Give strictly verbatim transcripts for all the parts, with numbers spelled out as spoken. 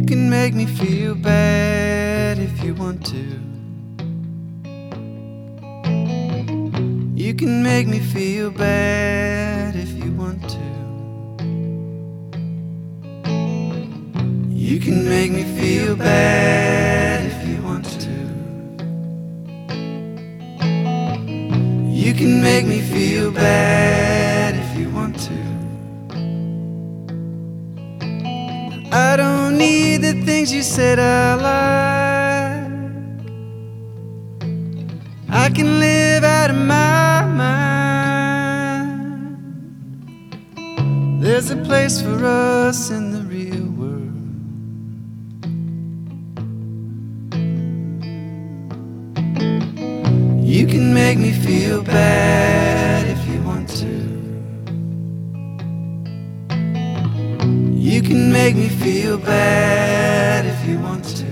can make me feel bad if you want to. You can make me feel bad if you want to. You can make me feel bad if you want to. You can make me feel bad if you want to. I don't need the things you said I like. I can live out of my mind. There's a place for us in the real world. You can make me feel bad if you want to. You can make me feel bad if you want to.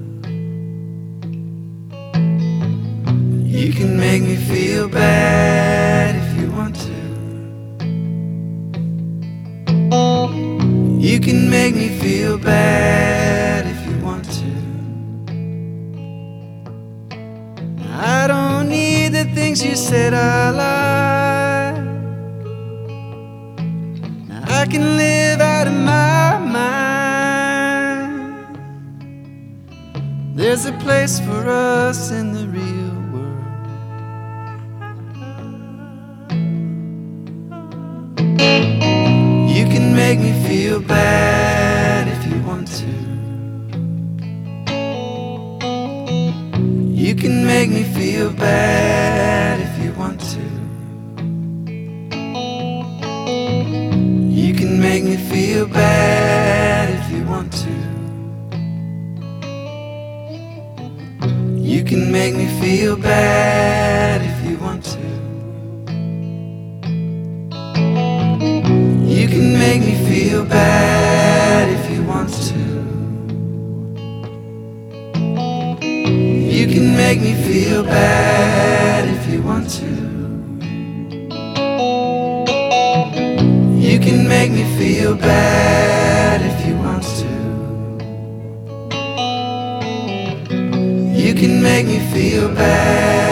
You can make me feel bad if you want to. You can make me feel bad if you want to. I don't need the things you said I like. I can live out of my mind. There's a place for us in the real world. You can make me feel bad if you want to. You can make me feel bad if you want to. You can make me feel bad if you want to. You can make me feel bad if you want to. You can make me feel bad if you want to. You can make me feel bad if you want to. You can make me feel bad if you want to. You can make me feel bad.